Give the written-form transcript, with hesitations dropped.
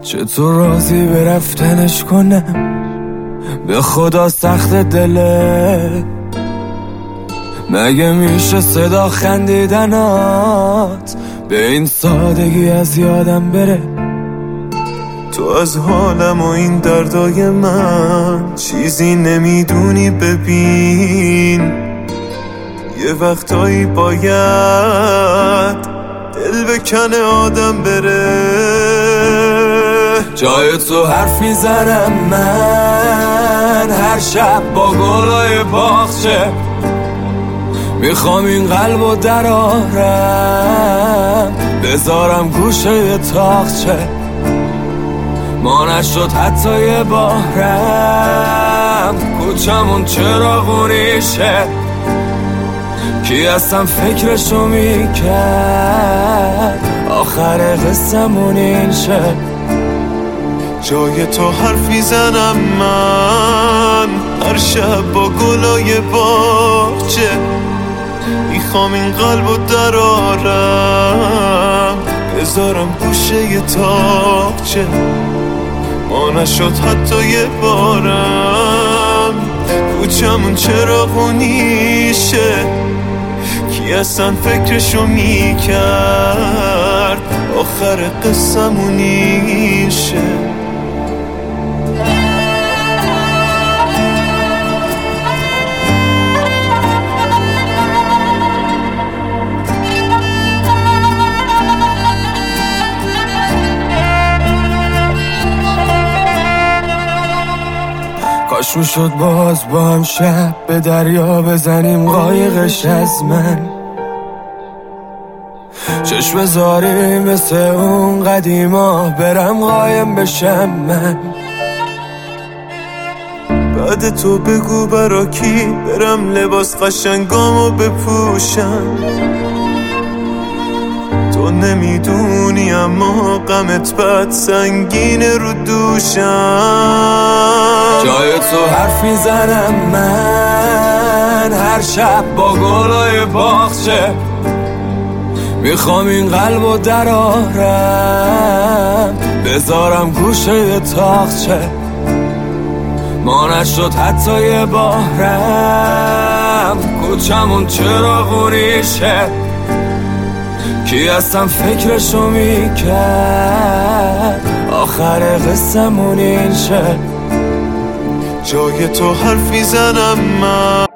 چطور راضی به رفتنش کنم؟ به خدا سخت دله، مگه میشه صدا خندیدنات به این سادگی از یادم بره؟ تو از حالم و این دردای من چیزی نمیدونی. ببین یه وقتایی باید دل بکنه آدم بره. جای تو حرف میزنم من هر شب با گلای باغچه، میخوام این قلبو درارم بذارم گوشه یه تاقچه. ما نشد حتی یه بارم، کوچمون چراغونیشه، کی اصلا فکرشو میکرد آخر قصه‌مون این شه. جای تو حرف میزنم من هر شب با گلای باغچه، میخوام این قلبو درارم بذارم گوشه یه تاقچه. ما نشد حتی یه بارم، کوچمون چراغونیشه، کی اصلا فکرشو میکرد آخر قصه‌مونیشه. کاش میشد باز با هم شب به دریا بزنیم قایقش از من، چشم زاری مثل اون قدیما برم قایم بشم من. بعد تو بگو برا کی برم لباس قشنگامو بپوشم. تو نمیدونی اما غمت بد سنگینه رو دوشم. جای تو حرف میزنم من هر شب با گلای باغچه، میخوام این قلبو درارم بذارم گوشه یه تاقچه. ما نشد حتی یه بارم، کوچمون چراغونیشه، کی اصلا فکرشو میکرد آخر قصه‌مون این شه. جای تو حرف میزنم من